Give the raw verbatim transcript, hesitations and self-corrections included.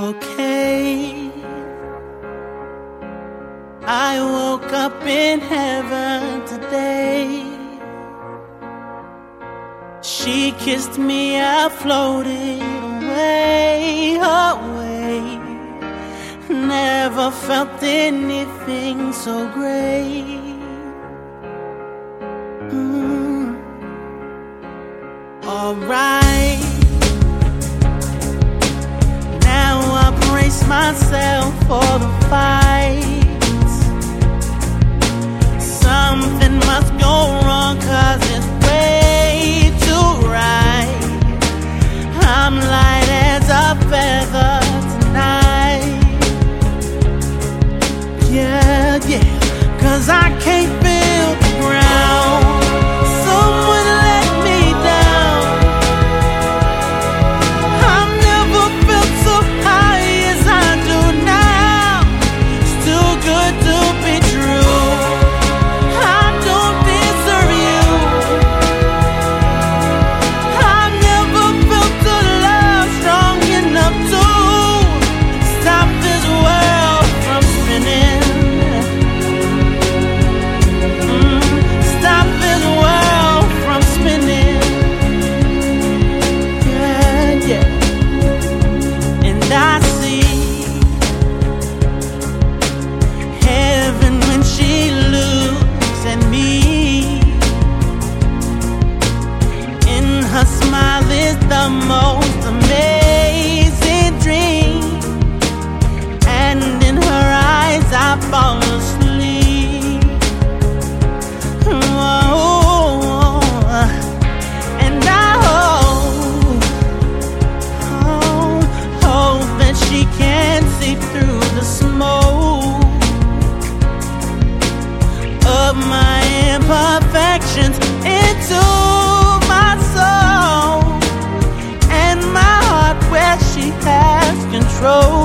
okay. I woke up in heaven today. She kissed me, I floated away, away. Never felt anything so great. Mm. Alright, now I brace myself for the fight. Something must go wrong, cause it's way too right. I'm light as a feather tonight. Yeah, yeah, cause I can't feel the ground. Someone let me down. I've never felt so high as I do now. It's too good to be true. I don't deserve you. I've never felt the love strong enough to stop this world from spinning. Stop this world from spinning. Yeah, yeah. And I see heaven when she looks at me. In her smile is the most amazing dream, and in her eyes I fall asleep. Whoa. And I hope, hope, hope that she can see through the smoke of my imperfections into my soul and my heart where she has control.